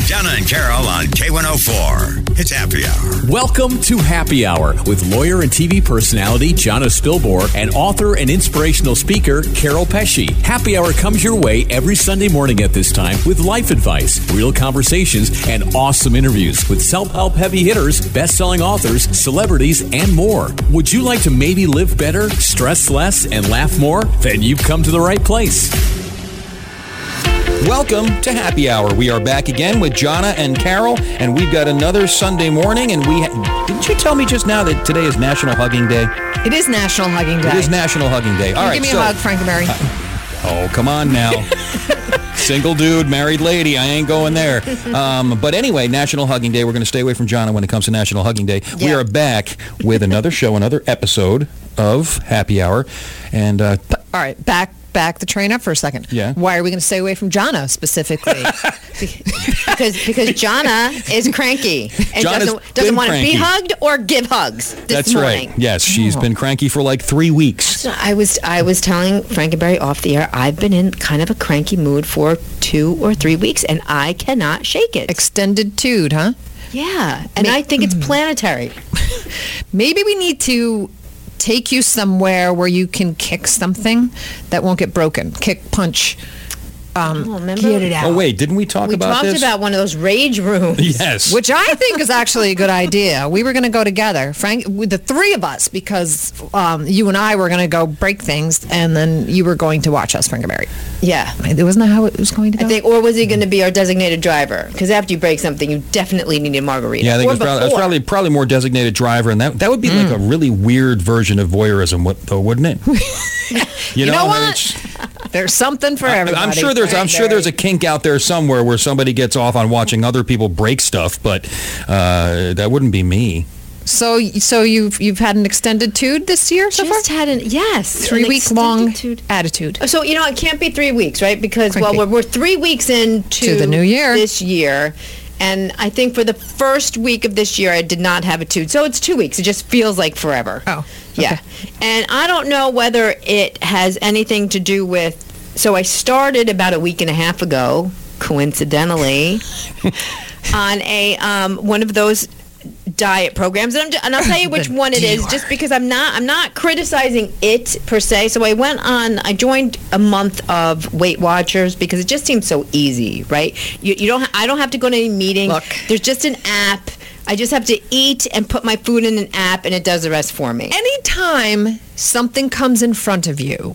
Donna and Carol on K104. It's Happy Hour. Welcome to Happy Hour with lawyer and TV personality Jonna Spilbor and author and inspirational speaker Carol Pesci. Happy Hour comes your way every Sunday morning at this time with life advice, real conversations, and awesome interviews with self-help heavy hitters, best-selling authors, celebrities, and more. Would you like to maybe live better, stress less, and laugh more? Then you've come to the right place. Welcome to Happy Hour. We are back again with Jonna and Carol, and we've got another Sunday morning, and didn't you tell me just now that today is National Hugging Day? It is National Hugging Day. It is National Hugging Day. All right, give me a hug, Frankenberry. Oh, come on now. Single dude, married lady, I ain't going there. But anyway, National Hugging Day. We're going to stay away from Jonna when it comes to National Hugging Day. Yeah. We are back with another show, another episode of Happy Hour. And all right, back the train up for a second. Yeah. Why are we going to stay away from Jonna specifically? because Jonna is cranky and doesn't want to be hugged or give hugs this morning. Right. Yes, she's been cranky for like 3 weeks. So I was telling Frankenberry off the air, I've been in kind of a cranky mood for 2 or 3 weeks, and I cannot shake it. Extended tude, huh? Yeah, and I think it's planetary. Maybe we need to take you somewhere where you can kick something that won't get broken. Kick, punch. Get it out. Oh, wait, didn't we talk about this? We talked about one of those rage rooms. Yes. Which I think is actually a good idea. We were going to go together, Frank, with the three of us, because you and I were going to go break things, and then you were going to watch us, Frankenberry. Yeah. Wasn't that how it was going to go? I think, or was he going to be our designated driver? Because after you break something, you definitely need a margarita. Yeah, I think it's probably more designated driver, and that would be like a really weird version of voyeurism, though, wouldn't it? You know what? There's something for everybody. I'm sure there's a kink out there somewhere where somebody gets off on watching other people break stuff, but that wouldn't be me. So you've had an extended tude this year so far? Yes. 3 week long attitude. So, it can't be 3 weeks, right? Because, we're 3 weeks into the new year. This year. And I think for the first week of this year, I did not have a tude. So it's 2 weeks. It just feels like forever. Oh, okay. Yeah. And I don't know whether it has anything to do with... So I started about a week and a half ago, coincidentally, on a one of those diet programs, and I'll tell you which one it is, just because I'm not criticizing it per se. So I joined a month of Weight Watchers because it just seems so easy, right? I don't have to go to any meeting. Look, there's just an app. I just have to eat and put my food in an app, and it does the rest for me. Anytime something comes in front of you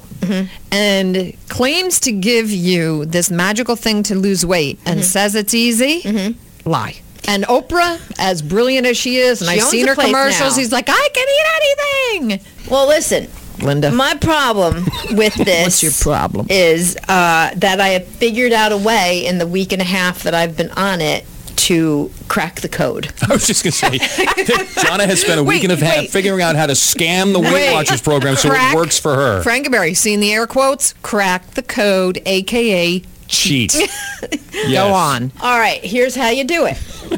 and claims to give you this magical thing to lose weight and says it's easy, lie. And Oprah, as brilliant as she is, and I've seen her commercials, he's like, I can eat anything. Well, listen, Linda. My problem with this What's your problem? is that I have figured out a way in the week and a half that I've been on it to crack the code. I was just going to say, Jonna has spent a week and a half figuring out how to scam the Weight Watchers program so it works for her. Frankenberry, seen the air quotes? Crack the code, a.k.a. cheat. Yes. Go on. All right, here's how you do it.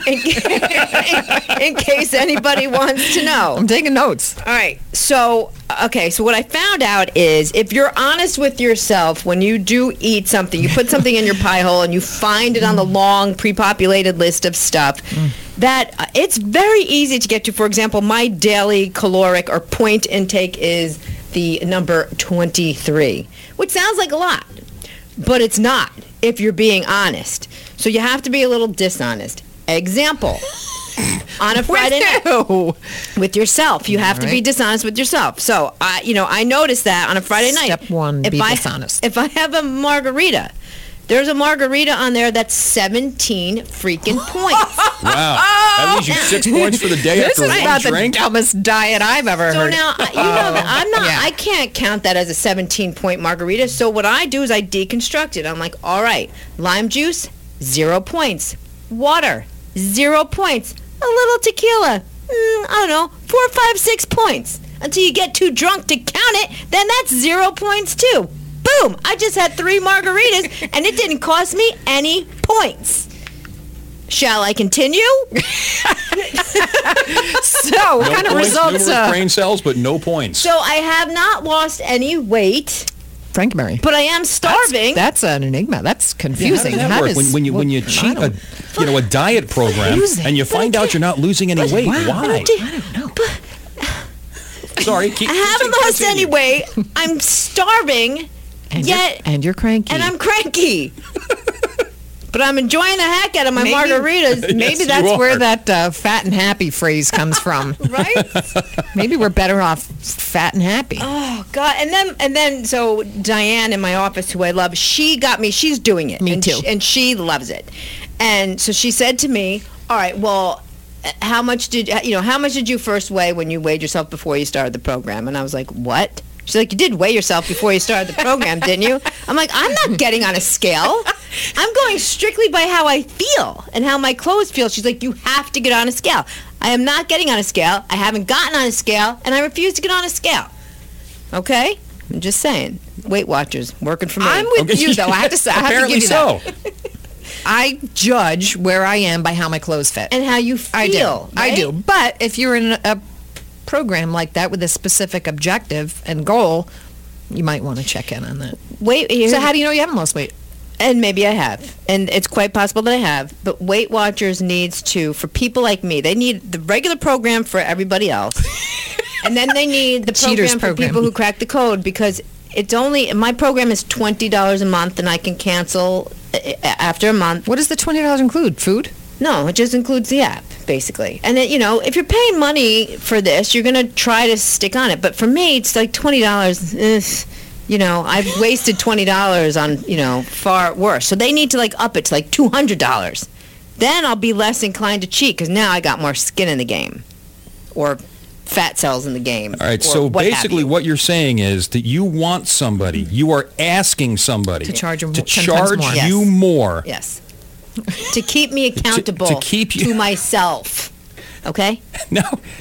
In case anybody wants to know. I'm taking notes. All right. So what I found out is if you're honest with yourself when you do eat something, you put something in your pie hole and you find it on the long pre-populated list of stuff, that it's very easy to get to. For example, my daily caloric or point intake is the number 23, which sounds like a lot, but it's not if you're being honest. So you have to be a little dishonest. Example, on a Friday night with yourself, you have to be dishonest with yourself. So I noticed that on a Friday night. Step one, be dishonest. If I have a margarita, there's a margarita on there that's 17 freaking points. Wow, that leaves you 6 points for the day this after is one about drink. The dumbest diet I've ever heard. So now I can't count that as a 17-point margarita. So what I do is I deconstruct it. I'm like, all right, lime juice, 0 points. Water, 0 points. A little tequila, I don't know, 4, 5, 6 points. Until you get too drunk to count it, then that's 0 points too. Boom! I just had 3 margaritas, and it didn't cost me any points. Shall I continue? So, what kind of results? Numerous brain cells, but no points. So I have not lost any weight. Frankenberry. But I am starving. That's an enigma. That's confusing. How does that work? When you cheat a diet program Confusing. and you find out you're not losing any weight, why? I don't know. Sorry, I haven't lost any weight. I'm starving. And you're cranky. And I'm cranky. But I'm enjoying the heck out of my margaritas. Maybe Yes, that's you where are. that fat and happy phrase comes from. Right? Maybe we're better off fat and happy. Oh God! And then so Diane in my office, who I love, she got me. She's doing it. Me and too. And she loves it. And so she said to me, "All right, well, how much did you first weigh when you weighed yourself before you started the program?" And I was like, "What?" She's like, "You did weigh yourself before you started the program, didn't you?" I'm like, "I'm not getting on a scale. I'm going strictly by how I feel and how my clothes feel." She's like, "You have to get on a scale." I am not getting on a scale. I haven't gotten on a scale, and I refuse to get on a scale. Okay? I'm just saying. Weight Watchers, working for me. I'm with you, though. I have to say, I have to Apparently give you so. that. I judge where I am by how my clothes fit. And how you feel. I do. right? But if you're in a program like that with a specific objective and goal, you might want to check in on that. Wait, So how do you know you haven't lost weight? And maybe I have. And it's quite possible that I have. But Weight Watchers needs to, for people like me, they need the regular program for everybody else. And then they need the Cheaters program for program. people who crack the code, because it's only, my program is $20 a month, and I can cancel after a month. What does the $20 include? Food? No, it just includes the app, basically. And then, if you're paying money for this, you're going to try to stick on it. But for me, it's like $20. I've wasted $20 on, far worse. So they need to up it to $200. Then I'll be less inclined to cheat, because now I got more skin in the game, or fat cells in the game. All right, or so what have basically you. what you're saying is that you want somebody, you are asking somebody To charge you to 10 times charge more. you Yes. more. Yes. To keep me accountable to keep you- to myself. Okay? No,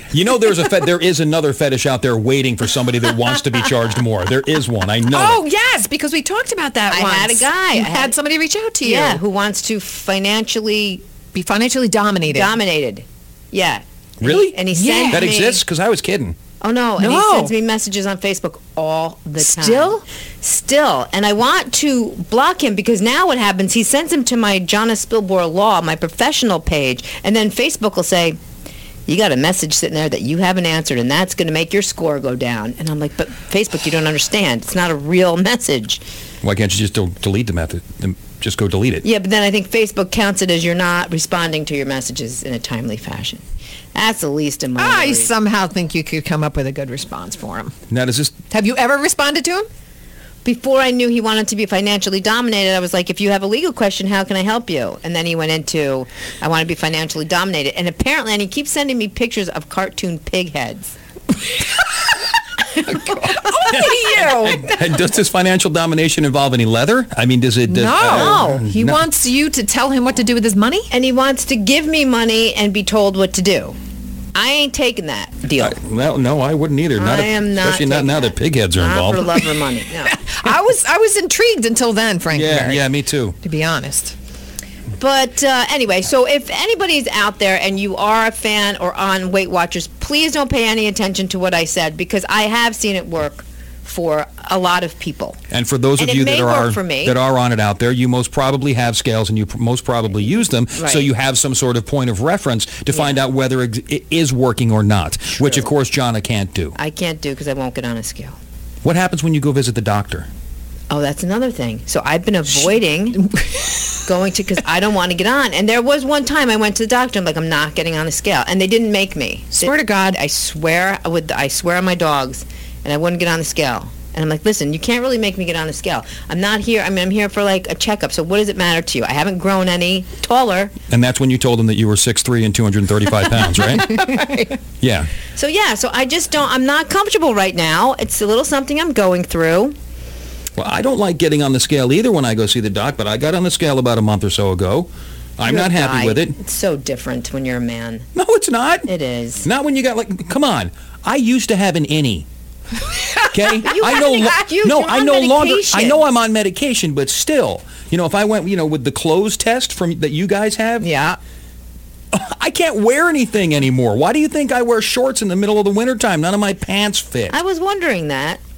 there is another fetish out there waiting for somebody that wants to be charged more. There is one. I know. Oh, it. yes, because we talked about that I once. had a guy. You I had- had somebody reach out to you. Yeah, who wants to financially Be financially dominated. dominated. Yeah. Really? And he sends That me... exists? Because I was kidding. Oh, no. And he No. sends me messages on Facebook all the time. Still? Still. And I want to block him, because now what happens, he sends him to my Jonna Spilbor Law, my professional page, and then Facebook will say, "You got a message sitting there that you haven't answered, and that's going to make your score go down." And I'm like, "But Facebook, you don't understand. It's not a real message." Why can't you just delete the method? Just go delete it. Yeah, but then I think Facebook counts it as you're not responding to your messages in a timely fashion. That's the least of my I worries. somehow think you could come up with a good response for him. Now, does this... Have you ever responded to him? Before I knew he wanted to be financially dominated, I was like, "If you have a legal question, how can I help you?" And then he went into, "I want to be financially dominated." And apparently, and he keeps sending me pictures of cartoon pig heads. And does this financial domination involve any leather? I mean, does it... No. He no. wants you to tell him what to do with his money? And he wants to give me money and be told what to do. I ain't taking that deal. Well, no, I wouldn't either. I am not Especially not taking now that. that pig heads are Not involved. for love or money. No. I was intrigued until then, Frank. Yeah, me too. To be honest. But anyway, so if anybody's out there and you are a fan or on Weight Watchers, please don't pay any attention to what I said, because I have seen it work for a lot of people. And for those And of it you may that work are for me. that are on it out there, you most probably have scales, and you most probably use them, so Right. you have some sort of point of reference to find out whether it is working or not. Which, of course, Jonna can't do. I can't do, because I won't get on a scale. What happens when you go visit the doctor? Oh, that's another thing. So I've been avoiding going to, because I don't want to get on. And there was one time I went to the doctor. I'm like, "I'm not getting on the scale," and they didn't make me. Swear to God. I swear on my dogs, and I wouldn't get on the scale. And I'm like, "Listen, you can't really make me get on the scale. I'm not here. I mean, I'm here for like a checkup. So what does it matter to you? I haven't grown any taller. And that's when you told them that you were 6'3" and 235 pounds, right? Yeah. So yeah. So I just don't. I'm not comfortable right now. It's a little something I'm going through. Well, I don't like getting on the scale either when I go see the doc, but I got on the scale about a month or so ago. I'm You're not a happy guy. with it. It's so different when you're a man. No, it's not. It is. Not when you got come on. I used to have an innie. Okay, I no longer. I know I'm on medication, but still, if I went, with the clothes test that you guys have, Yeah. I can't wear anything anymore. Why do you think I wear shorts in the middle of the wintertime? None of my pants fit. I was wondering that.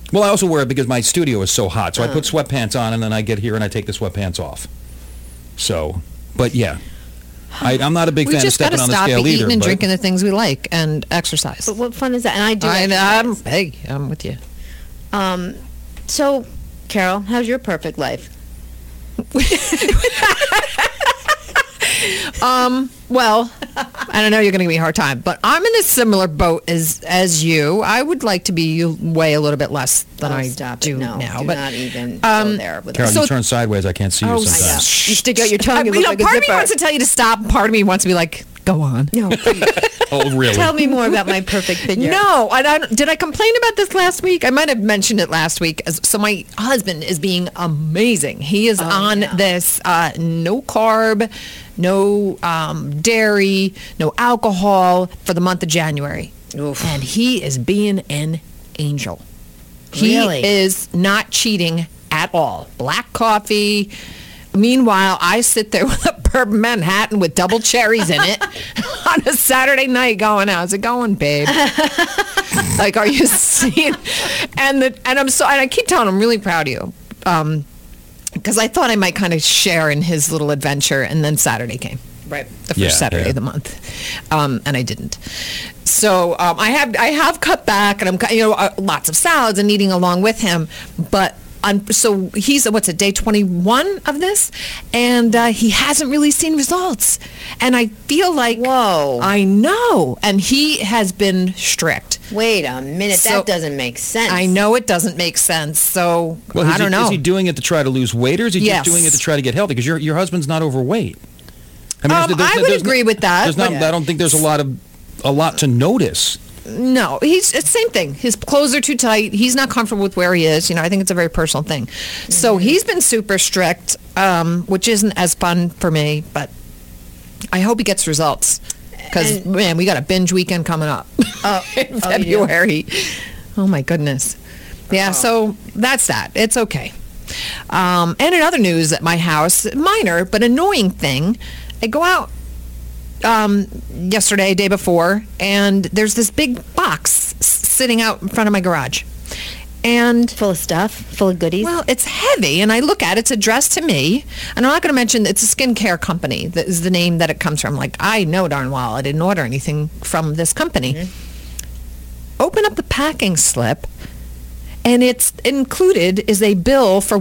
Well, I also wear it because my studio is so hot. So I put sweatpants on, and then I get here and I take the sweatpants off. So, but yeah. I'm not a big fan of stepping on the scale either. We just got to stop eating and drinking the things we like and exercise. But what fun is that? And I do exercise. I'm with you. So, Carol, how's your perfect life? Well, I don't know, you're going to give me a hard time, but I'm in a similar boat as you. I would like to weigh a little bit less than I do now. Do but not even go there with Carol, us. you turn sideways. I can't see you sometimes. You stick out your tongue. You look like a part of me zipper. wants to tell you to stop, and part of me wants to be like, go on. No, please. Oh, really? Tell me more about my perfect figure. No, did I complain about this last week? I might have mentioned it last week. So my husband is being amazing. He is on this no carb, no dairy, no alcohol for the month of January. Oof. And he is being an angel. Really? He is not cheating at all. Black coffee. Meanwhile, I sit there with a bourbon Manhattan with double cherries in it on a Saturday night going, how's it going, babe? Like, are you seeing? And I keep telling him, I'm really proud of you. Because I thought I might kind of share in his little adventure, and then Saturday came. Right. The first Saturday of the month. And I didn't. So I have cut back, and I'm lots of salads and eating along with him, but so he's day 21 of this, and he hasn't really seen results, and I feel like, whoa, I know, and he has been strict. Wait a minute, that doesn't make sense. I know it doesn't make sense. So I don't know. Is he doing it to try to lose weight, or is he just doing it to try to get healthy? Because your husband's not overweight. I mean, I would agree with that. I don't think there's a lot to notice. No, it's the same thing. His clothes are too tight. He's not comfortable with where he is. I think it's a very personal thing. So he's been super strict, which isn't as fun for me, but I hope he gets results. Because, man, we got a binge weekend coming up in February. Oh, my goodness. Yeah, so that's that. It's okay. And in other news at my house, minor but annoying thing, I go out yesterday, day before, and there's this big box sitting out in front of my garage. And full of stuff, full of goodies. Well, it's heavy, and I look at it. It's addressed to me, and I'm not going to mention it's a skincare company. That is the name that it comes from. Like, I know darn well I didn't order anything from this company. Mm-hmm. Open up the packing slip, and it's included is a bill for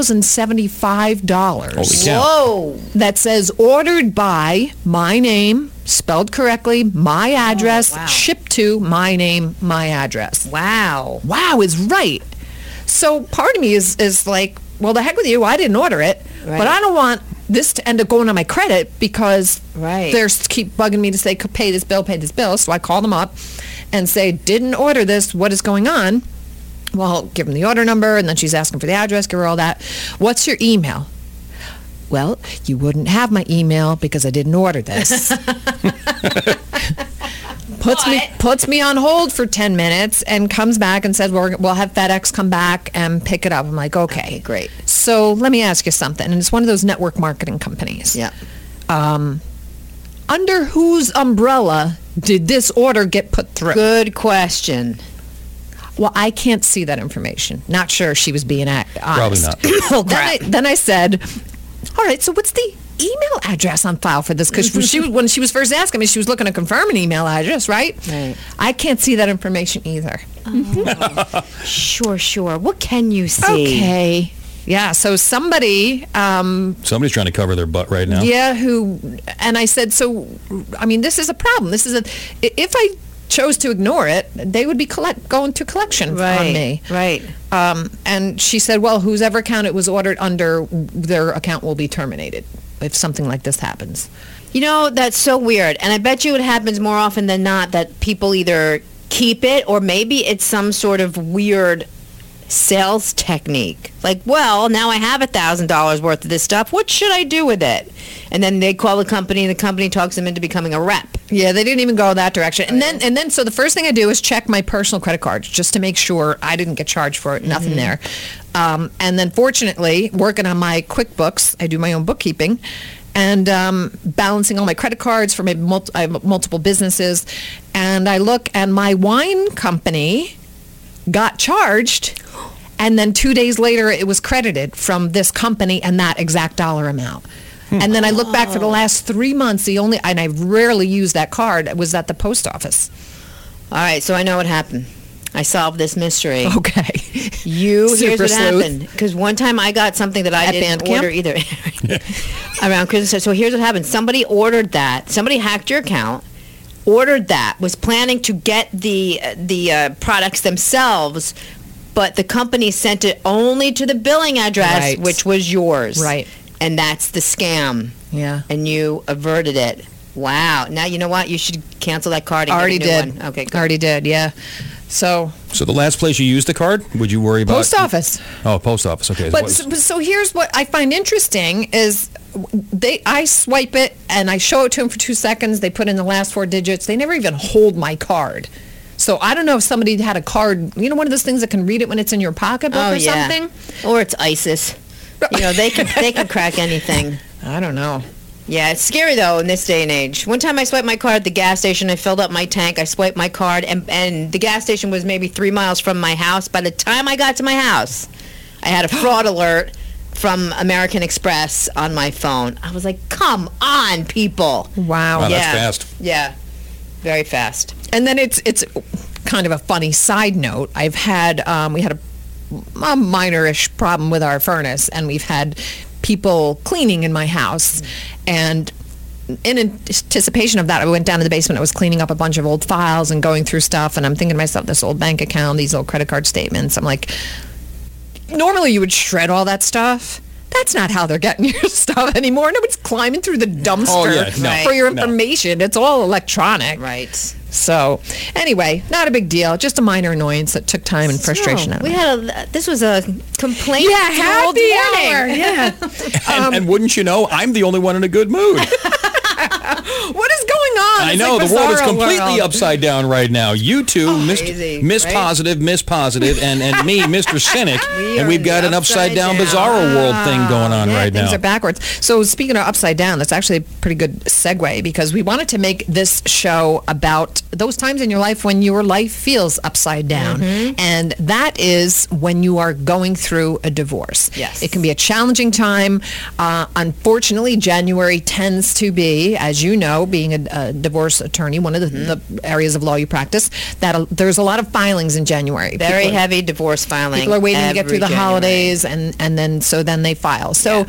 $1,075. Holy cow. Whoa! That says ordered by my name, spelled correctly, my address, shipped to my name, my address. Wow. Wow is right. So part of me is like, well, the heck with you. I didn't order it, but I don't want this to end up going on my credit because they're keep bugging me to say, pay this bill. So I call them up and say, didn't order this. What is going on? Well, give them the order number, and then she's asking for the address, give her all that. What's your email? Well, you wouldn't have my email because I didn't order this. Puts me on hold for 10 minutes and comes back and says, we'll have FedEx come back and pick it up. I'm like, okay, great. So let me ask you something. And it's one of those network marketing companies. Yeah. Under whose umbrella did this order get put through? Good question. Well, I can't see that information. Not sure she was being honest. Probably not. Well, then I said, all right, so what's the email address on file for this? Because when she was first asking me, she was looking to confirm an email address, right? Right. I can't see that information either. Oh. Sure. What can you see? Okay. Yeah, so somebody's trying to cover their butt right now. Yeah, and I said, so, I mean, this is a problem. If I chose to ignore it, they would be going to collection on me. Right. And she said, well, whose ever account it was ordered under, their account will be terminated if something like this happens. That's so weird. And I bet you it happens more often than not that people either keep it or maybe it's some sort of weird sales technique. Like, well, now I have $1,000 worth of this stuff. What should I do with it? And then they call the company, and the company talks them into becoming a rep. Yeah, they didn't even go that direction. And then, so the first thing I do is check my personal credit cards just to make sure I didn't get charged for it. Nothing there. And then, fortunately, working on my QuickBooks, I do my own bookkeeping, and balancing all my credit cards for maybe I have multiple businesses. And I look, and my wine company got charged And then 2 days later, it was credited from this company and that exact dollar amount. And then I look back for the last 3 months, and I rarely use that card, was at the post office. All right, so I know what happened. I solved this mystery. Okay. Here's Super what sleuth. happened. Because one time I got something that I At didn't Bandcamp? order either. Around Christmas. So here's what happened. Somebody ordered that. Somebody hacked your account, ordered that, was planning to get the products themselves, but the company sent it only to the billing address, Right. which was yours. Right. And that's the scam. Yeah. And you averted it. Wow. Now, you know what? You should cancel that card and Already get a new did. one. Okay, good. Already did, yeah. So, So the last place you used the card, would you worry about? post office. Oh, post office. Okay. But so here's what I find interesting is I swipe it and I show it to them for 2 seconds. They put in the last 4 digits. They never even hold my card. So I don't know if somebody had a card, one of those things that can read it when it's in your pocketbook or something. Or it's ISIS. They can crack anything. I don't know. Yeah, it's scary though in this day and age. One time I swiped my card at the gas station. I filled up my tank. I swiped my card, and the gas station was maybe 3 miles from my house. By the time I got to my house, I had a fraud alert from American Express on my phone. I was like, come on, people. Wow. Wow, Yeah. that's fast. Yeah, very fast. And then it's kind of a funny side note. We had a minor-ish problem with our furnace, and we've had people cleaning in my house. And in anticipation of that, I went down to the basement. I was cleaning up a bunch of old files and going through stuff, and I'm thinking to myself, this old bank account, these old credit card statements. I'm like, normally you would shred all that stuff. That's not how they're getting your stuff anymore. Nobody's climbing through the dumpster Oh, yeah, no, for your no. information. It's all electronic. Right. So, anyway, not a big deal. Just a minor annoyance that took time and frustration out of We me. had this was a complaint. Yeah, fueled happy morning. hour. Yeah. And wouldn't you know, I'm the only one in a good mood. What is going on? I It's know, like the world is Bizarro completely world. upside down right now. You two, crazy, Miss right? Positive, Miss Positive, and me, Mr. Cynic, and are we've got in an the upside down upside Bizarro world thing going on Yeah, right things now. are backwards. So speaking of upside down, that's actually a pretty good segue because we wanted to make this show about those times in your life when your life feels upside down. And that is when you are going through a divorce. Yes. It can be a challenging time. Unfortunately, January tends to be, as you know, being a divorce attorney, one of the areas of law you practice, that there's a lot of filings in January. Very People are- heavy divorce filing. People are waiting to get through the every January. holidays, and then they file. So,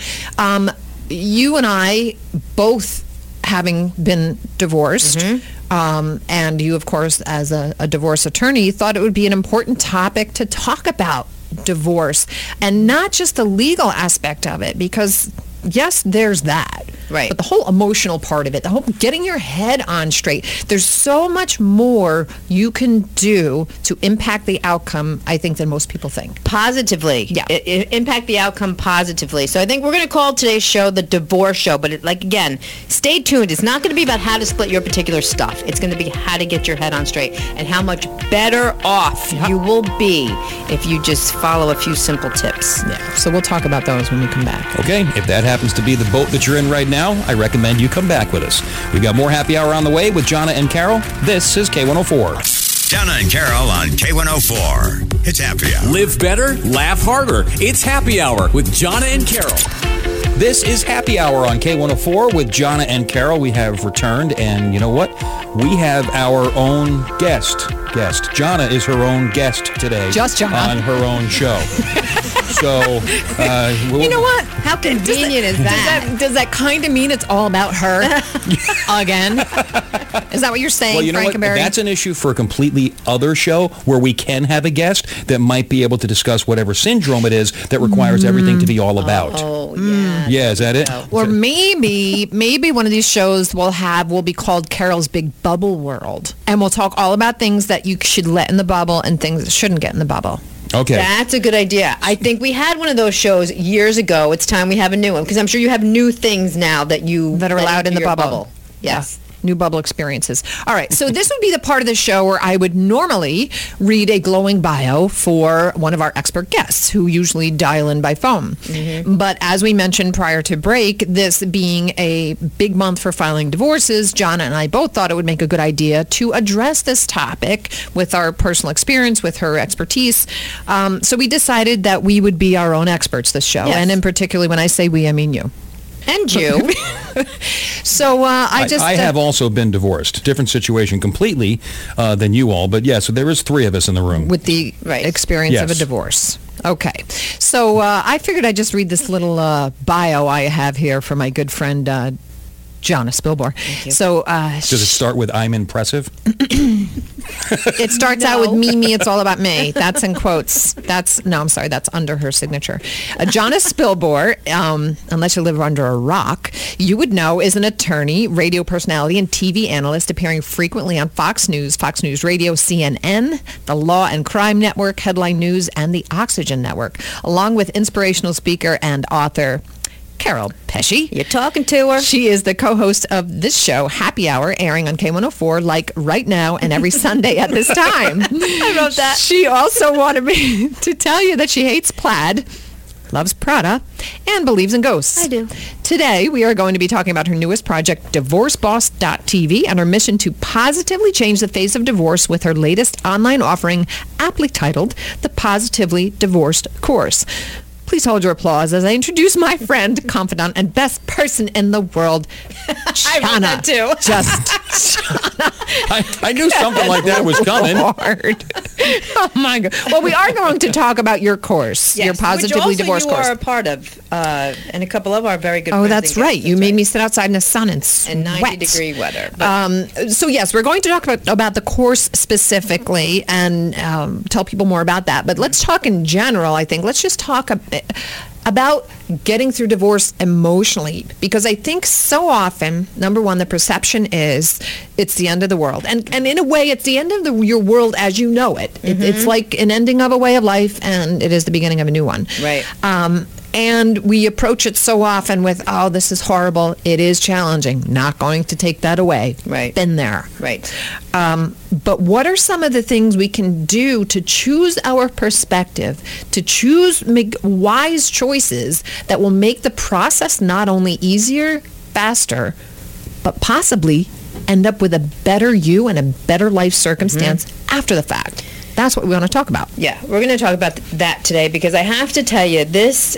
you and I both having been divorced, and you, of course, as a divorce attorney, thought it would be an important topic to talk about divorce, and not just the legal aspect of it, because yes, there's that. Right. But the whole emotional part of it, the whole getting your head on straight, there's so much more you can do to impact the outcome, I think, than most people think. Positively. Yeah. Impact the outcome positively. So I think we're going to call today's show the divorce show. But again, stay tuned. It's not going to be about how to split your particular stuff. It's going to be how to get your head on straight and how much better off you will be if you just follow a few simple tips. Yeah. So we'll talk about those when we come back. Okay, if that happens to be the boat that you're in right now, I recommend you come back with us. We've got more Happy Hour on the way with Jonna and Carol. This is K104. Jonna and Carol on K104. It's Happy Hour. Live better, laugh harder. It's Happy Hour with Jonna and Carol. This is Happy Hour on K104 with Jonna and Carol. We have returned, and you know what? We have our own guest. Jonna is her own guest today. Just Jonna. On her own show. So, You know what? How convenient is that? Does that kind of mean it's all about her again? Is that what you're saying, well, you know what? Frankenberry? That's an issue for a completely other show where we can have a guest that might be able to discuss whatever syndrome it is that requires everything to be all about. Oh, yeah. Yeah, is that it? Or maybe one of these shows will be called Carol's Big Bubble World, and we'll talk all about things that you should let in the bubble and things that shouldn't get in the bubble. Okay. That's a good idea. I think we had one of those shows years ago. It's time we have a new one because I'm sure you have new things now that That are allowed in enter the your bubble. Yes. New bubble experiences. All right, so this would be the part of the show where I would normally read a glowing bio for one of our expert guests who usually dial in by phone. But as we mentioned prior to break, this being a big month for filing divorces, Jonna and I both thought it would make a good idea to address this topic with our personal experience, with her expertise. So we decided that we would be our own experts this show. Yes. And in particular, when I say we, I mean you. And you. So I have also been divorced. Different situation completely than you all. But yeah, so there is 3 of us in the room. with the experience of a Yes. divorce. Okay. So I figured I'd just read this little bio I have here for my good friend Jonna Spilborn. So Does it start with "I'm impressive"? it starts out with me, it's all about me. That's in quotes. That's under her signature. Jonna Spilborn, unless you live under a rock, you would know, is an attorney, radio personality, and TV analyst appearing frequently on Fox News Radio, CNN, the Law and Crime Network, Headline News, and the Oxygen Network, along with inspirational speaker and author Carol Pesci. You're talking to her. She is the co-host of this show, Happy Hour, airing on K104, like right now and every Sunday at this time. I wrote that. She also wanted me to tell you that she hates plaid, loves Prada, and believes in ghosts. I do. Today, we are going to be talking about her newest project, DivorceBoss.tv, and her mission to positively change the face of divorce with her latest online offering, aptly titled The Positively Divorced Course. Please hold your applause as I introduce my friend, confidant, and best person in the world, I wrote that too. I knew something like that was coming. Lord. Oh my God. Well, we are going to talk about your course, your Positively Divorced course. course. You are a part of, and a couple of our very good Oh, friends that's and guests. right. You made me sit outside in the sun and sweat. in 90-degree weather. But So yes, we're going to talk about the course specifically and tell people more about that. But let's talk in general, I think. Let's just talk about getting through divorce emotionally, because I think so often, number one, the perception is it's the end of the world. And in a way, it's the end of your world as you know it. It's like an ending of a way of life, and it is the beginning of a new one. Right. And we approach it so often with, oh, this is horrible. It is challenging. Not going to take that away. Right. Been there. right. But what are some of the things we can do to choose our perspective, to make wise choices that will make the process not only easier, faster, but possibly end up with a better you and a better life circumstance after the fact? That's what we want to talk about. Yeah, we're going to talk about that today, because I have to tell you, this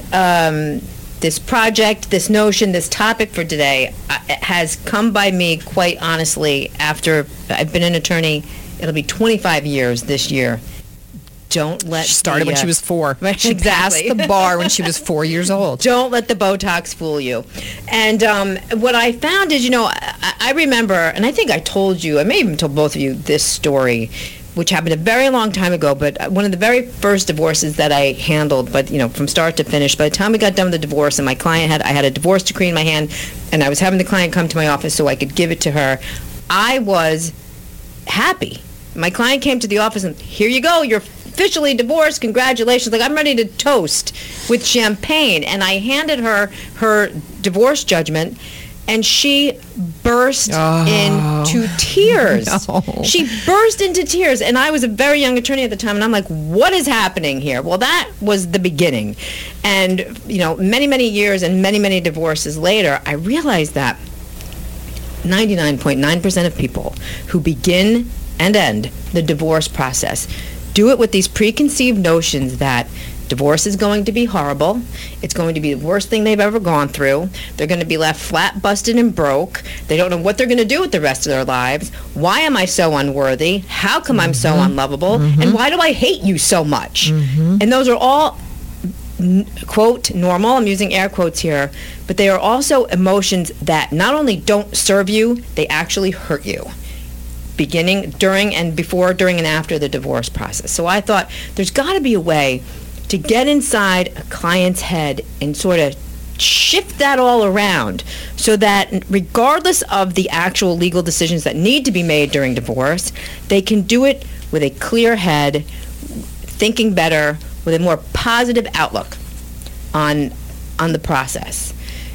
this project, this notion, this topic for today has come by me quite honestly after I've been an attorney. It'll be 25 years this year. Don't let She started when she was 4. Right, She exactly. passed the bar when she was 4 years old. Don't let the Botox fool you. And what I found is, I remember, and I think I told you, I may even told both of you this story, which happened a very long time ago, but one of the very first divorces that I handled, but from start to finish, by the time we got done with the divorce and I had a divorce decree in my hand, and I was having the client come to my office so I could give it to her, I was happy. My client came to the office and, here you go, you're officially divorced, congratulations. Like, I'm ready to toast with champagne. And I handed her her divorce judgment, and she burst into tears. No. She burst into tears, and I was a very young attorney at the time, and I'm like, what is happening here? Well, that was the beginning. And, many, many years and many, many divorces later, I realized that 99.9% of people who begin and end the divorce process do it with these preconceived notions that divorce is going to be horrible. It's going to be the worst thing they've ever gone through. They're going to be left flat, busted, and broke. They don't know what they're going to do with the rest of their lives. Why am I so unworthy? How come I'm so unlovable? And why do I hate you so much? And those are all, quote, normal. I'm using air quotes here. But they are also emotions that not only don't serve you, they actually hurt you. Beginning, during, and before, during, and after the divorce process. So I thought there's got to be a way to get inside a client's head and sort of shift that all around so that regardless of the actual legal decisions that need to be made during divorce, they can do it with a clear head, thinking better, with a more positive outlook on the process.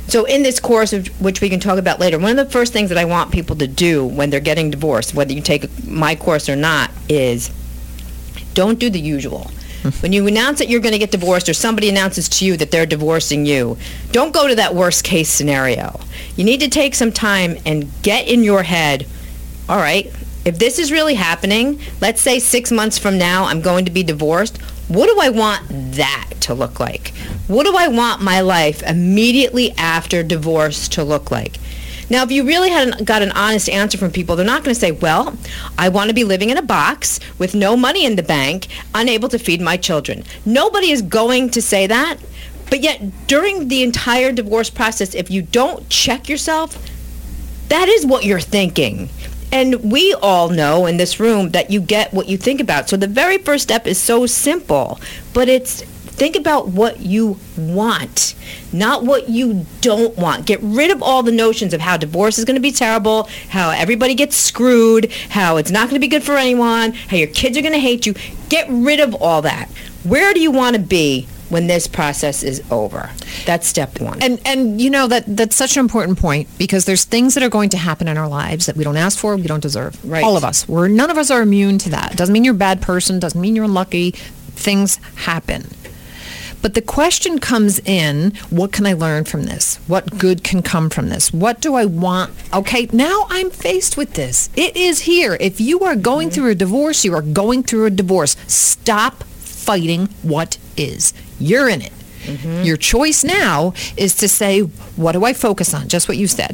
So in this course, of which we can talk about later, one of the first things that I want people to do when they're getting divorced, whether you take my course or not, is don't do the usual. When you announce that you're going to get divorced, or somebody announces to you that they're divorcing you, don't go to that worst case scenario. You need to take some time and get in your head, all right, if this is really happening, let's say 6 months from now I'm going to be divorced, what do I want that to look like? What do I want my life immediately after divorce to look like? Now, if you really got an honest answer from people, they're not going to say, well, I want to be living in a box with no money in the bank, unable to feed my children. Nobody is going to say that. But yet, during the entire divorce process, if you don't check yourself, that is what you're thinking. And we all know in this room that you get what you think about. So the very first step is so simple, but it's think about what you want, not what you don't want. Get rid of all the notions of how divorce is going to be terrible, how everybody gets screwed, how it's not going to be good for anyone, how your kids are going to hate you. Get rid of all that. Where do you want to be when this process is over? That's step one. And you know, that's such an important point, because there's things that are going to happen in our lives that we don't ask for, we don't deserve. Right. All of us. None of us are immune to that. Doesn't mean you're a bad person, doesn't mean you're unlucky. Things happen. But the question comes in, what can I learn from this? What good can come from this? What do I want? Okay, now I'm faced with this. It is here. If you are going through a divorce, you are going through a divorce. Stop fighting what is. You're in it. Your choice now is to say, what do I focus on? Just what you said.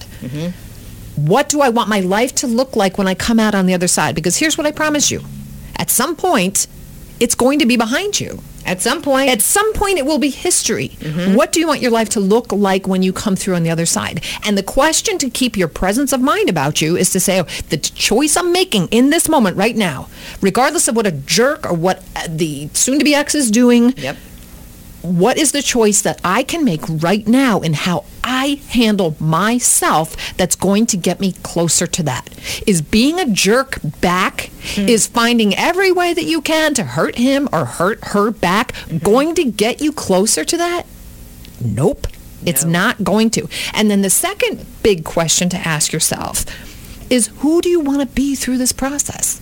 What do I want my life to look like when I come out on the other side? Because here's what I promise you. At some point, it's going to be behind you. At some point, it will be history. What do you want your life to look like when you come through on the other side? And the question to keep your presence of mind about you is to say, oh, the choice I'm making in this moment right now, regardless of what a jerk or what the soon-to-be ex is doing, what is the choice that I can make right now in how I handle myself that's going to get me closer to that? Is being a jerk back, is finding every way that you can to hurt him or hurt her back going to get you closer to that? Nope. It's not going to. And then the second big question to ask yourself is, who do you want to be through this process?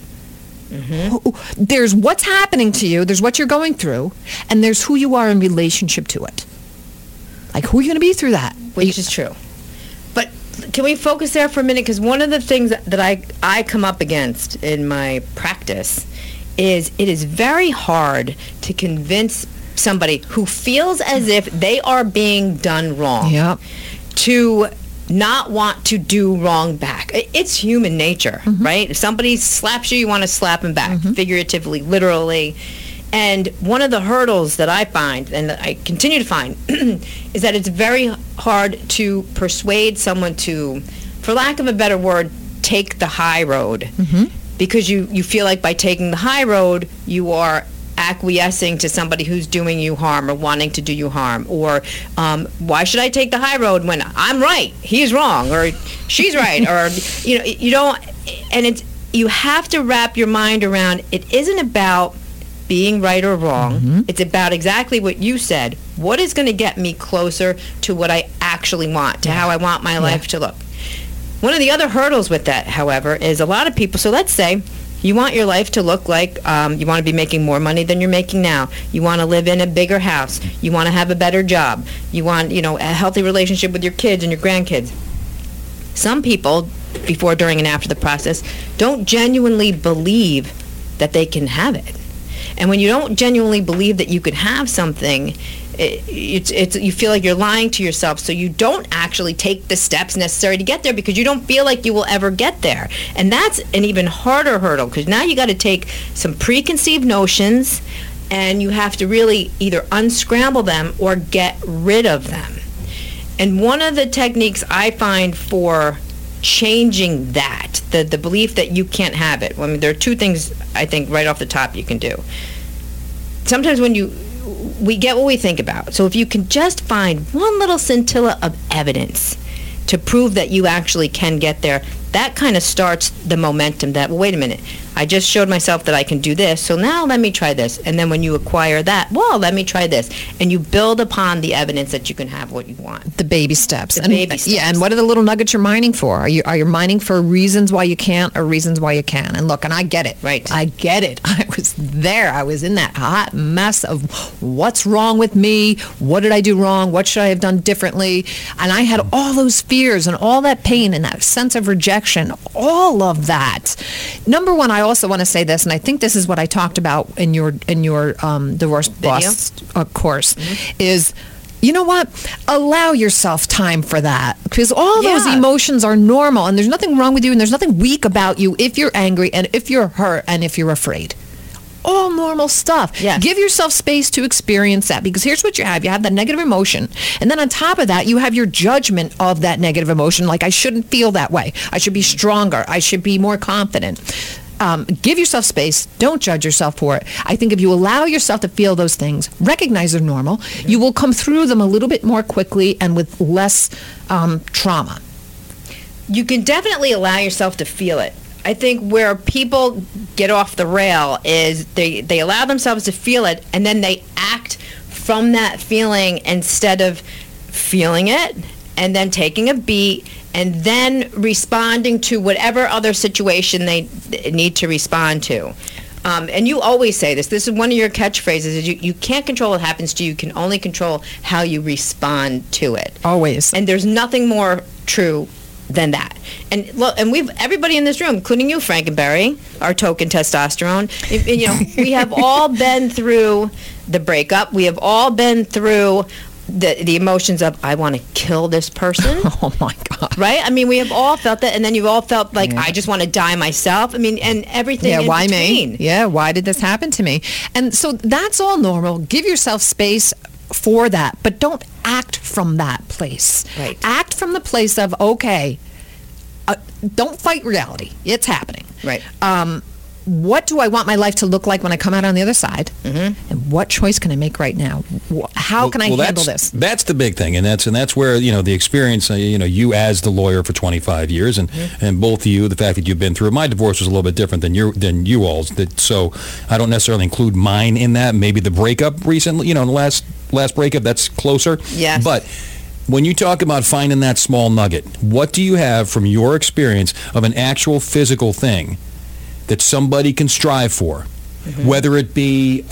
There's what's happening to you, there's what you're going through, and there's who you are in relationship to it. Like, who are you going to be through that? Which is true. But can we focus there for a minute? Because one of the things that I come up against in my practice is it is very hard to convince somebody who feels as if they are being done wrong to not want to do wrong back. It's human nature, right? If somebody slaps you, you want to slap them back, figuratively, literally. And one of the hurdles that I find, and that I continue to find, is that it's very hard to persuade someone to, for lack of a better word, take the high road. Because you feel like by taking the high road, you are acquiescing to somebody who's doing you harm or wanting to do you harm, or why should I take the high road when I'm right, he's wrong, or she's right, or you don't. And you have to wrap your mind around, it isn't about being right or wrong. It's about exactly what you said. What is going to get me closer to what I actually want, to how I want my life to look? One of the other hurdles with that, however, is a lot of people, so let's say you want your life to look like you want to be making more money than you're making now. You want to live in a bigger house. You want to have a better job. You want, a healthy relationship with your kids and your grandkids. Some people, before, during, and after the process, don't genuinely believe that they can have it. And when you don't genuinely believe that you can have something, you feel like you're lying to yourself, so you don't actually take the steps necessary to get there because you don't feel like you will ever get there. And that's an even harder hurdle, because now you got to take some preconceived notions and you have to really either unscramble them or get rid of them. And one of the techniques I find for changing that, the belief that you can't have it, there are two things I think right off the top you can do. Sometimes when we get what we think about. So if you can just find one little scintilla of evidence to prove that you actually can get there, that kind of starts the momentum that, well, wait a minute, I just showed myself that I can do this, so now let me try this. And then when you acquire that, well, let me try this. And you build upon the evidence that you can have what you want. The baby steps. Baby steps. Yeah, and what are the little nuggets you're mining for? Are you mining for reasons why you can't or reasons why you can? And look, and I get it. Right. I get it. I was there. I was in that hot mess of what's wrong with me? What did I do wrong? What should I have done differently? And I had all those fears and all that pain and that sense of rejection, all of that. Number one, I also want to say this, and I think this is what I talked about in your Divorce Boss course, is, you know what? Allow yourself time for that, because all those emotions are normal, and there's nothing wrong with you, and there's nothing weak about you if you're angry and if you're hurt and if you're afraid. All normal stuff. Yes. Give yourself space to experience that, because here's what you have. You have that negative emotion, and then on top of that, you have your judgment of that negative emotion, like I shouldn't feel that way. I should be stronger. I should be more confident. Give yourself space. Don't judge yourself for it. I think if you allow yourself to feel those things, recognize they're normal, you will come through them a little bit more quickly and with less trauma. You can definitely allow yourself to feel it. I think where people get off the rail is they allow themselves to feel it, and then they act from that feeling instead of feeling it and then taking a beat and then responding to whatever other situation they need to respond to. And you always say this is one of your catchphrases, is you can't control what happens to you, you can only control how you respond to it. Always. And there's nothing more true than that. And look, and everybody in this room, including you, Frankenberry, our token testosterone, we have all been through the breakup. We have all been through the emotions of, I want to kill this person. Oh my God. Right? I mean, we have all felt that, and then you've all felt like, I just want to die myself. I mean, and everything in why between. me? Yeah, why did this happen to me? And so that's all normal. Give yourself space for that, but don't act from that place. Right. Act from the place of, okay, don't fight reality. It's happening. Right. What do I want my life to look like when I come out on the other side? Mm-hmm. And what choice can I make right now? How can I handle this? That's the big thing, and that's where the experience. You as the lawyer for 25 years, and both of you, the fact that you've been through. My divorce was a little bit different than you all's. So I don't necessarily include mine in that. Maybe the breakup recently, the last breakup, that's closer. Yes. But when you talk about finding that small nugget, what do you have from your experience of an actual physical thing that somebody can strive for? Mm-hmm. Whether it be,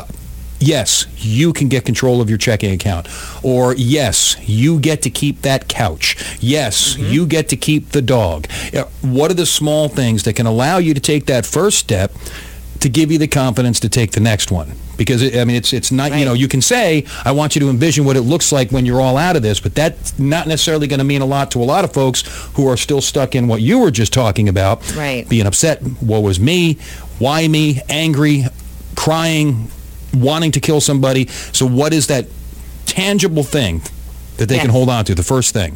yes, you can get control of your checking account, or yes, you get to keep that couch. Yes, you get to keep the dog. What are the small things that can allow you to take that first step to give you the confidence to take the next one? Because, it's not, right. You can say, I want you to envision what it looks like when you're all out of this, but that's not necessarily going to mean a lot to a lot of folks who are still stuck in what you were just talking about. Right. Being upset, woe is me, why me, angry, crying, wanting to kill somebody. So what is that tangible thing that they can hold on to, the first thing?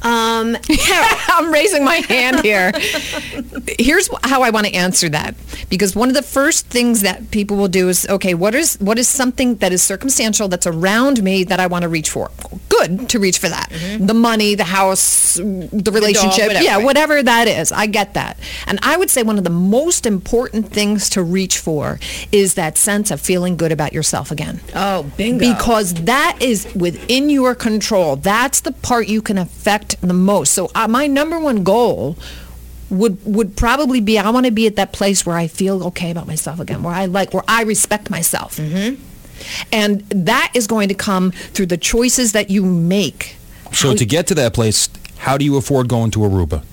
I'm raising my hand here. Here's how I want to answer that, because one of the first things that people will do is, okay, what is something that is circumstantial that's around me that I want to reach for? Good to reach for that. Mm-hmm. The money, the house, the relationship, the dog, whatever that is. I get that. And I would say one of the most important things to reach for is that sense of feeling good about yourself again. Oh, bingo. Because that is within your control. That's the part you can affect the most. So my number one goal would probably be, I want to be at that place where I feel okay about myself again, where I respect myself. Mm-hmm. And that is going to come through the choices that you make. So to get to that place, how do you afford going to Aruba?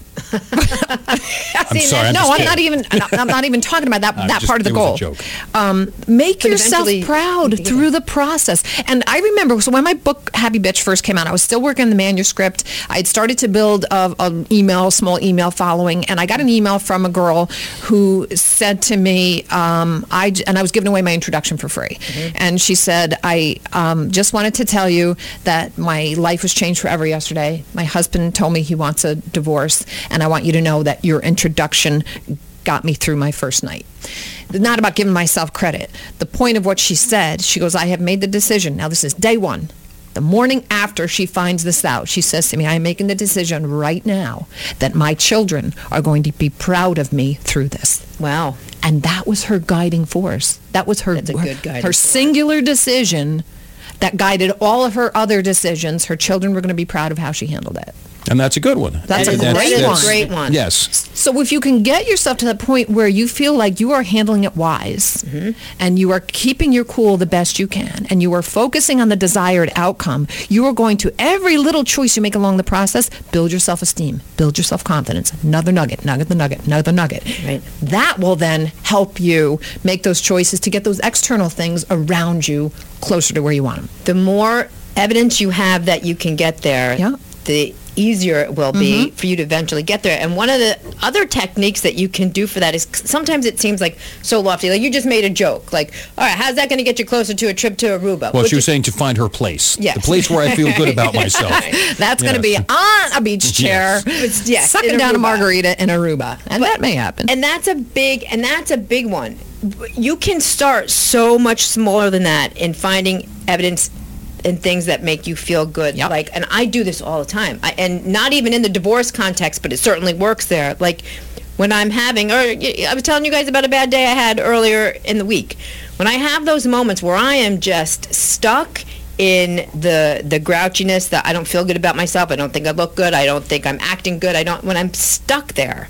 I'm sorry. I'm not even talking about that part of the goal. Make But yourself proud through the process. And I remember, so when my book Happy Bitch first came out, I was still working on the manuscript. I had started to build a small email following, and I got an email from a girl who said to me, I was giving away my introduction for free, and she said, I just wanted to tell you that my life was changed forever yesterday. My husband told me he wants a divorce, and I want you to know that your introduction got me through my first night. Not about giving myself credit. The point of what she said, she goes, I have made the decision. Now, this is day one. The morning after she finds this out, she says to me, I am making the decision right now that my children are going to be proud of me through this. Wow. And that was her guiding force. That was her, That's a good guiding her force. singular decision that guided all of her other decisions. Her children were going to be proud of how she handled it. And that's a good one. That's a great one. Yes. So if you can get yourself to the point where you feel like you are handling it wise, and you are keeping your cool the best you can, and you are focusing on the desired outcome, you are going to, every little choice you make along the process, build your self-esteem, build your self-confidence. Another nugget, another nugget. Right. That will then help you make those choices to get those external things around you closer to where you want them. The more evidence you have that you can get there, Yeah. the easier it will be for you to eventually get there. And one of the other techniques that you can do for that is, sometimes it seems like so lofty. Like, you just made a joke. Like, all right, how's that going to get you closer to a trip to Aruba? Well, she was saying to find her place. Yes. The place where I feel good about myself. That's going to be Yes. on a beach chair, Yes, sucking in down a Aruba. margarita in Aruba. And that may happen. And that's a big one. You can start so much smaller than that in finding evidence and things that make you feel good. Yep. Like, and I do this all the time. And not even in the divorce context, but it certainly works there. Like, when I'm having, or I was telling you guys about a bad day I had earlier in the week. When I have those moments where I am just stuck in the grouchiness, that I don't feel good about myself, I don't think I look good, I don't think I'm acting good, when I'm stuck there,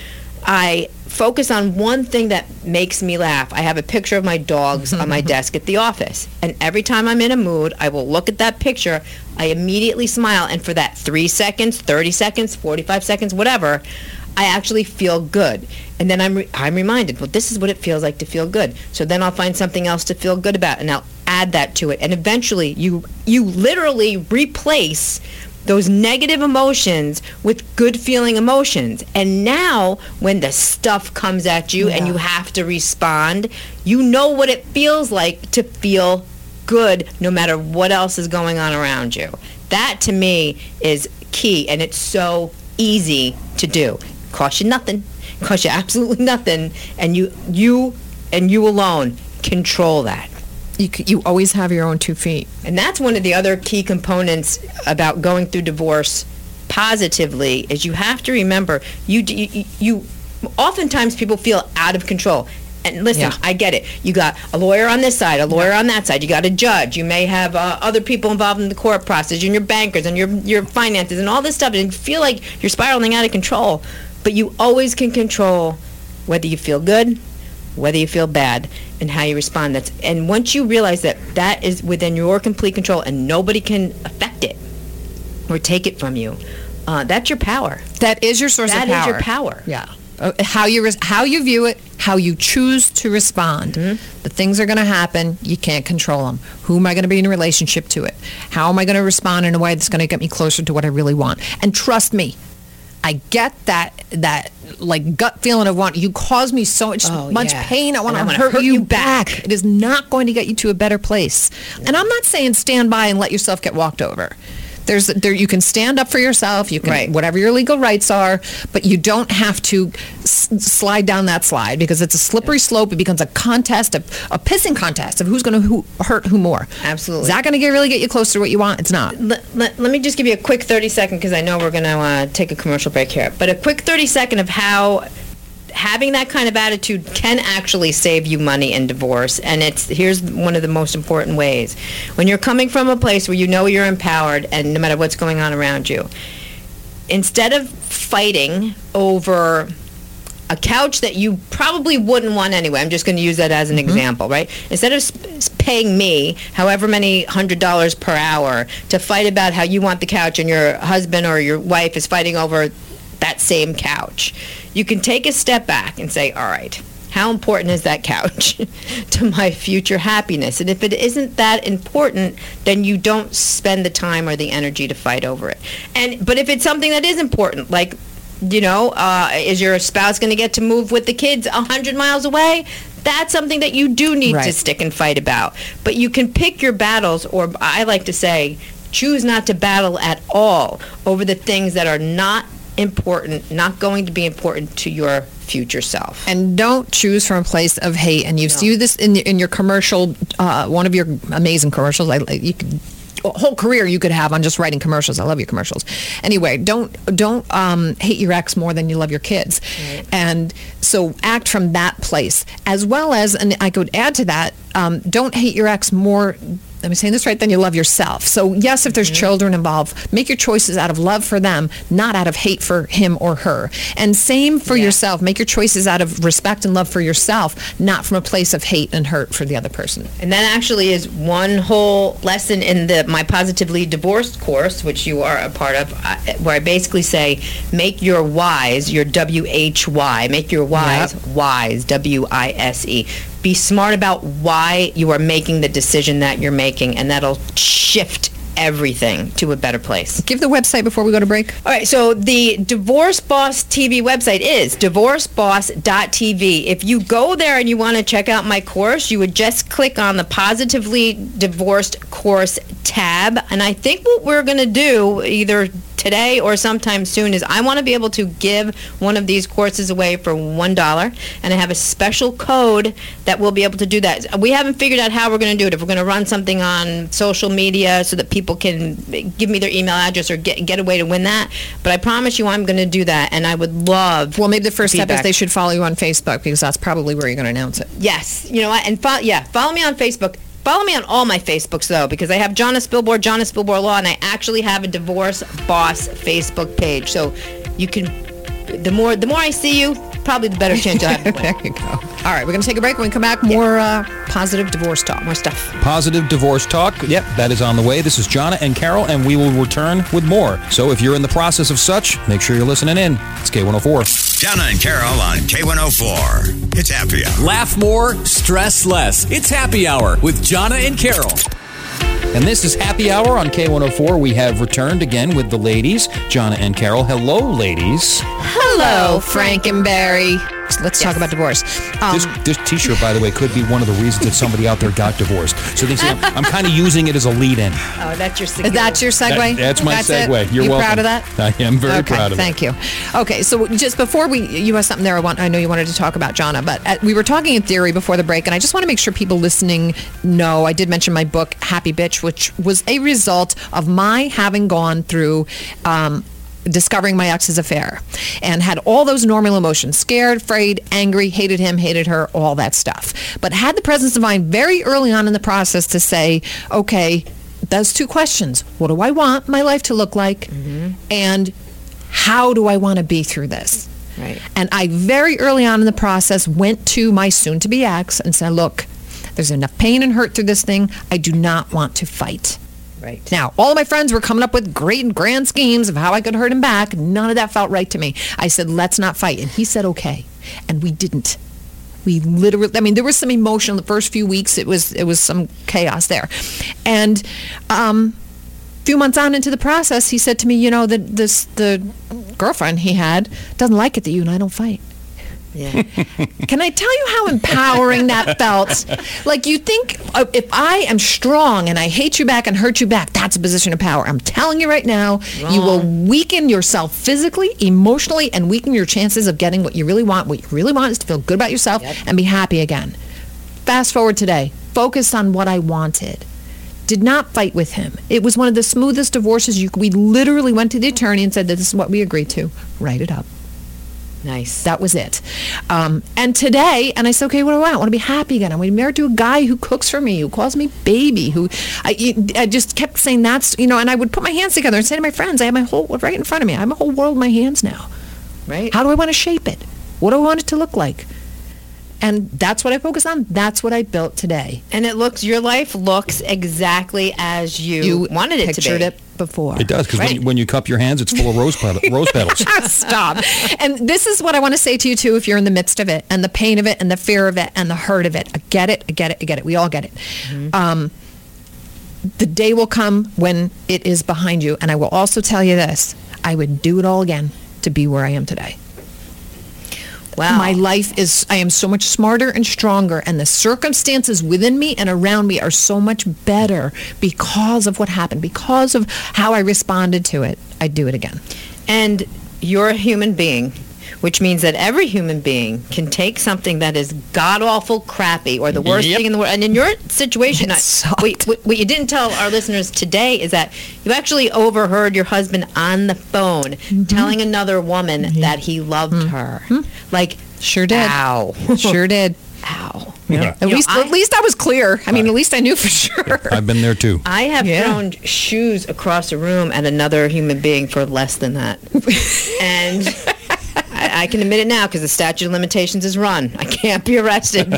I focus on one thing that makes me laugh. I have a picture of my dogs on my desk at the office. And every time I'm in a mood, I will look at that picture, I immediately smile, and for that 3 seconds, 30 seconds, 45 seconds, whatever, I actually feel good. And then I'm reminded, well, this is what it feels like to feel good. So then I'll find something else to feel good about, and I'll add that to it. And eventually, you literally replace those negative emotions with good feeling emotions. And now when the stuff comes at you and you have to respond, you know what it feels like to feel good no matter what else is going on around you. That to me is key, and it's so easy to do. Costs you nothing. Costs you absolutely nothing, and you alone control that. You always have your own 2 feet. And that's one of the other key components about going through divorce positively, is you have to remember, you oftentimes people feel out of control. And listen, I get it. You got a lawyer on this side, a lawyer on that side. You got a judge. You may have other people involved in the court process, and your bankers and your finances and all this stuff. And you feel like you're spiraling out of control. But you always can control whether you feel good, whether you feel bad, and how you respond. And once you realize that is within your complete control and nobody can affect it or take it from you, that's your power. That is your source of power. That is your power. Yeah. How you view it, how you choose to respond. The things are going to happen. You can't control them. Who am I going to be in a relationship to it? How am I going to respond in a way that's going to get me closer to what I really want? And trust me, I get that like gut feeling of you cause me so much pain. I want to hurt you back. It is not going to get you to a better place. And I'm not saying stand by and let yourself get walked over. You can stand up for yourself. You can whatever your legal rights are, but you don't have to slide down that slide, because it's a slippery slope. It becomes a contest, a pissing contest of who's going to hurt who more. Absolutely. Is that going to really get you closer to what you want? It's not. Let me just give you a quick 30-second, because I know we're going to take a commercial break here. But a quick 30-second of how having that kind of attitude can actually save you money in divorce. And here's one of the most important ways. When you're coming from a place where you know you're empowered, and no matter what's going on around you, instead of fighting over a couch that you probably wouldn't want anyway, I'm just going to use that as an example, right? Instead of paying me however many $100 per hour to fight about how you want the couch, and your husband or your wife is fighting over that same couch, you can take a step back and say, all right, how important is that couch to my future happiness? And if it isn't that important, then you don't spend the time or the energy to fight over it. But if it's something that is important, like, is your spouse going to get to move with the kids 100 miles away? That's something that you do need to stick and fight about. But you can pick your battles, or I like to say, choose not to battle at all over the things that are not important, not going to be important to your future self. And don't choose from a place of hate. And you see this in your commercial, one of your amazing commercials. You can whole career you could have on just writing commercials. I love your commercials. Anyway, don't hate your ex more than you love your kids. Right. And so act from that place, as well as, and I could add to that, don't hate your ex more, am I saying this right, then you love yourself. So yes, if there's children involved, make your choices out of love for them, not out of hate for him or her. And same for yourself. Make your choices out of respect and love for yourself, not from a place of hate and hurt for the other person. And that actually is one whole lesson in my Positively Divorced course, which you are a part of, where I basically say, make your whys, your W-H-Y, make your whys, wise, W-I-S-E. Be smart about why you are making the decision that you're making, and that'll shift everything to a better place. Give the website before we go to break. All right, so the Divorce Boss TV website is divorceboss.tv. If you go there and you want to check out my course, you would just click on the Positively Divorced course tab. And I think what we're going to do, either today or sometime soon, is I want to be able to give one of these courses away for $1, and I have a special code that will be able to do that. We haven't figured out how we're going to do it. If we're going to run something on social media so that people can give me their email address or get a way to win that, but I promise you I'm going to do that, and I would love Well, maybe the first feedback. step is they should follow you on Facebook, because that's probably where you're going to announce it. Yes, you know what, and follow me on Facebook. Follow me on all my Facebooks, though, because I have Jonna Spilborg Law, and I actually have a Divorce Boss Facebook page. So you can, the more I see you, probably the better chance you'll have to win. There you go. All right, we're going to take a break. When we come back, more positive divorce talk. More stuff. Positive Divorce Talk. Yep, that is on the way. This is Jonna and Carol, and we will return with more. So if you're in the process of such, make sure you're listening in. It's K104. Jonna and Carol on K104. It's Happy Hour. Laugh more, stress less. It's Happy Hour with Jonna and Carol. And this is Happy Hour on K104. We have returned again with the ladies, Jonna and Carol. Hello, ladies. Hello, Frankenberry. Let's talk about divorce. This T-shirt, by the way, could be one of the reasons that somebody out there got divorced. So they say I'm kind of using it as a lead-in. Oh, that's your segue. Is that your segue? That's my segue. It? You're you welcome. Proud of that? I am very proud of Thank you. Okay, so just before you have something there I know you wanted to talk about, Jonna, but we were talking in theory before the break, and I just want to make sure people listening know, I did mention my book, Happy Bitch, which was a result of my having gone through discovering my ex's affair and had all those normal emotions, scared, afraid, angry, hated him, hated her, all that stuff. But had the presence of mind very early on in the process to say, okay, those two questions. What do I want my life to look like? Mm-hmm. And how do I want to be through this? Right. And I very early on in the process went to my soon-to-be ex and said, look, there's enough pain and hurt through this thing. I do not want to fight. Right. Now, all of my friends were coming up with great and grand schemes of how I could hurt him back. None of that felt right to me. I said, let's not fight. And he said, okay. And we didn't. We literally, there was some emotion in the first few weeks. It was some chaos there. And a few months on into the process, he said to me, the girlfriend he had doesn't like it that you and I don't fight. Yeah. Can I tell you how empowering that felt? Like, you think if I am strong and I hate you back and hurt you back, that's a position of power. I'm telling you right now, Wrong. You will weaken yourself physically, emotionally, and weaken your chances of getting what you really want. What you really want is to feel good about yourself and be happy again. Fast forward today. Focused on what I wanted. Did not fight with him. It was one of the smoothest divorces. We literally went to the attorney and said, this is what we agreed to. Write it up. Nice. That was it. And today, and I said, okay, what do I want? I want to be happy again. I want to be married to a guy who cooks for me, who calls me baby, who I just kept saying that's, and I would put my hands together and say to my friends, I have my whole, right in front of me, I have a whole world in my hands now. Right. How do I want to shape it? What do I want it to look like? And that's what I focus on. That's what I built today. And your life looks exactly as you wanted it to be. Pictured it before. It does, because when you cup your hands, it's full of rose petals. Stop. And this is what I want to say to you, too, if you're in the midst of it, and the pain of it, and the fear of it, and the hurt of it. I get it. We all get it. Mm-hmm. The day will come when it is behind you. And I will also tell you this. I would do it all again to be where I am today. Wow. My life I am so much smarter and stronger, and the circumstances within me and around me are so much better because of what happened, because of how I responded to it. I'd do it again. And you're a human being. which means that every human being can take something that is god-awful crappy or the worst thing in the world. And in your situation, what you didn't tell our listeners today is that you actually overheard your husband on the phone telling another woman that he loved her. Like, sure did. Ow. Sure did. Ow. Yeah. At least I was clear. I mean, at least I knew for sure. I've been there too. I have thrown shoes across a room at another human being for less than that. And I can admit it now because the statute of limitations is run. I can't be arrested.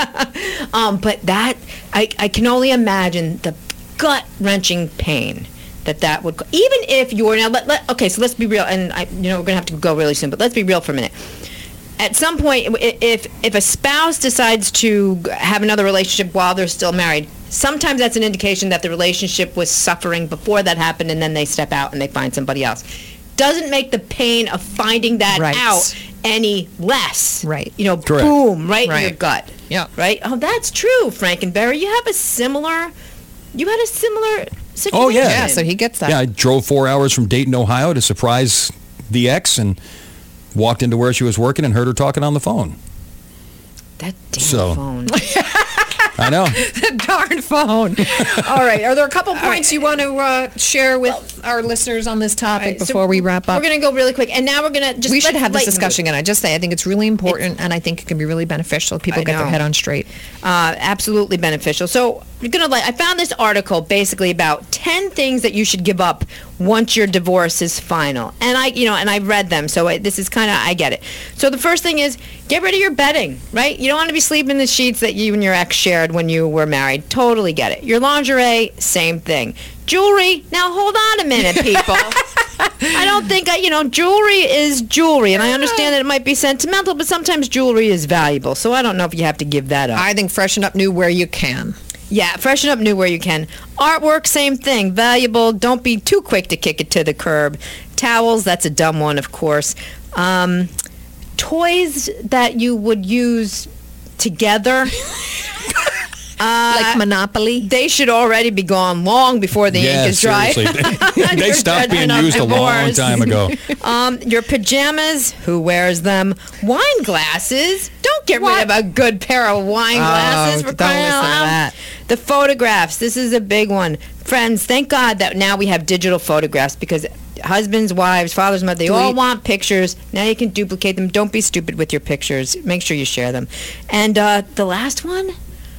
But that, I can only imagine the gut-wrenching pain that would, even if you're, now, okay, so let's be real, and we're going to have to go really soon, but let's be real for a minute. At some point, if a spouse decides to have another relationship while they're still married, sometimes that's an indication that the relationship was suffering before that happened, and then they step out and they find somebody else. Doesn't make the pain of finding that out any less. Right. Correct. Boom, right in your gut. Yeah. Right? Oh, that's true, Frankenberry. You had a similar situation. Oh, yeah. Yeah, so he gets that. Yeah, I drove 4 hours from Dayton, Ohio to surprise the ex and walked into where she was working and heard her talking on the phone. That damn phone. I know. The darn phone. All right. Are there a couple points you want to share with our listeners on this topic before we wrap up? We're going to go really quick. And now we're going to just... We should have this discussion again. I just say I think it's really important, and I think it can be really beneficial if people get their head on straight. Absolutely beneficial. So I found this article basically about 10 things that you should give up once your divorce is final. And I read them, so this is kind of, I get it. So the first thing is, get rid of your bedding, right? You don't want to be sleeping in the sheets that you and your ex shared when you were married. Totally get it. Your lingerie, same thing. Jewelry, now hold on a minute, people. I don't think, jewelry is jewelry, and I understand that it might be sentimental, but sometimes jewelry is valuable, so I don't know if you have to give that up. I think freshen up new where you can. Yeah, freshen up new where you can. Artwork, same thing. Valuable. Don't be too quick to kick it to the curb. Towels, that's a dumb one, of course. Toys that you would use together. Like Monopoly? They should already be gone long before the ink is dry. Seriously. They stopped being used a long time ago. Your pajamas, who wears them? Wine glasses. Don't get rid of a good pair of wine glasses. For crying out loud. The photographs. This is a big one. Friends, thank God that now we have digital photographs because husbands, wives, fathers, mothers, they all want pictures. Now you can duplicate them. Don't be stupid with your pictures. Make sure you share them. And the last one?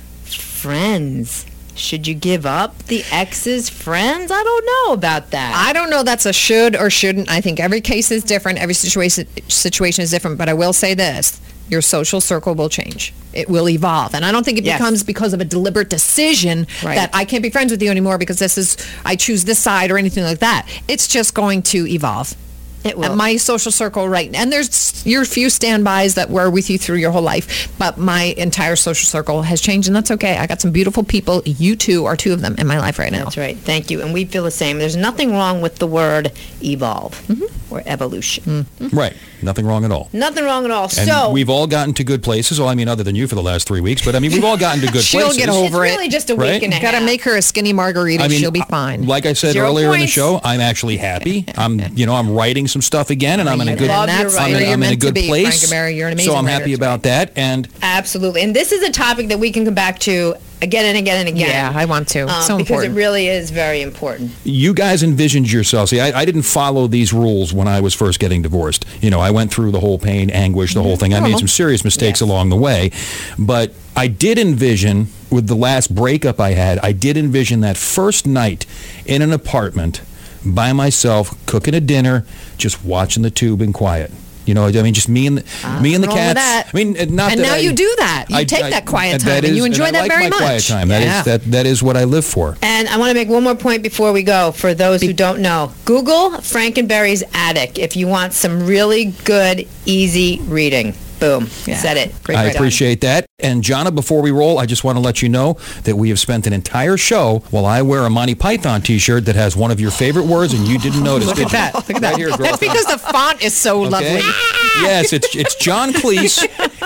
Friends. Should you give up the ex's friends? I don't know about that. I don't know that's a should or shouldn't. I think every case is different. Every situation is different. But I will say this. Your social circle will change. It will evolve. And I don't think it becomes because of a deliberate decision that I can't be friends with you anymore because I choose this side or anything like that. It's just going to evolve. It will. My social circle and there's your few standbys that were with you through your whole life, but my entire social circle has changed, and that's okay. I got some beautiful people. You two are two of them in my life right now. That's right. Thank you. And we feel the same. There's nothing wrong with the word evolve or evolution. Right. Nothing wrong at all. Nothing wrong at all. And so we've all gotten to good places. Well, I mean, other than you for the last 3 weeks, but I mean, we've all gotten to good She'll places. get over it's really just a week and a half. Got to make her a skinny margarita. I mean, she'll be fine. Like I said 0 earlier in the points. show, I'm actually happy. I'm writing some stuff again, and I'm in a good. I'm in a good place. You're an amazing so I'm writer. happy about that. And absolutely. And this is a topic that we can come back to again and again and again. Yeah, I want to. So because important. it really is very important. you guys envisioned yourself. See, I didn't follow these rules when I was first getting divorced. I went through the whole pain, anguish, the whole thing. I made some serious mistakes along the way. But I did envision, with the last breakup I had, I did envision that first night in an apartment by myself, cooking a dinner, just watching the tube in quiet. Just me and the cats. That. I mean, not and that now you do that. You take that quiet time, and you enjoy that very much. Quiet time. Yeah. That is what I live for. And I want to make one more point before we go. For those who don't know, Google Frankenberry's Attic if you want some really good, easy reading. Boom. Said it. I appreciate that. And Jonna, before we roll, I just want to let you know that we have spent an entire show while I wear a Monty Python t-shirt that has one of your favorite words, and you didn't notice. Look at that. Right here, That's because the font is so lovely. Yes, it's John Cleese.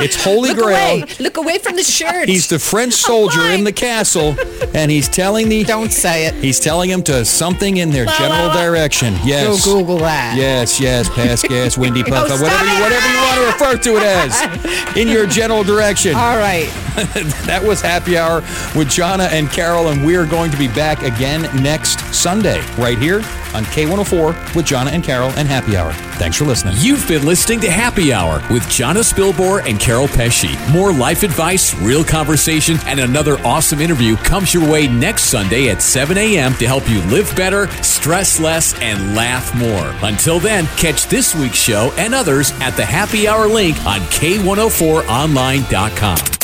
It's Holy Look Grail. away. Look away from the shirt. He's the French soldier in the castle, and he's telling Don't say it. He's telling him to something in their general direction. Yes. Go Google that. Yes, pass gas, windy puff, stop whatever it. you want to refer to it as, in your general direction. All right. That was Happy Hour with Jonna and Carol, and we're going to be back again next Sunday, right here on K104 with Jonna and Carol and Happy Hour. Thanks for listening. You've been listening to Happy Hour with Jonna Spilbor and Carol Pesci. More life advice, real conversation, and another awesome interview comes your way next Sunday at 7 a.m. to help you live better, stress less, and laugh more. Until then, catch this week's show and others at the Happy Hour link on K104online.com.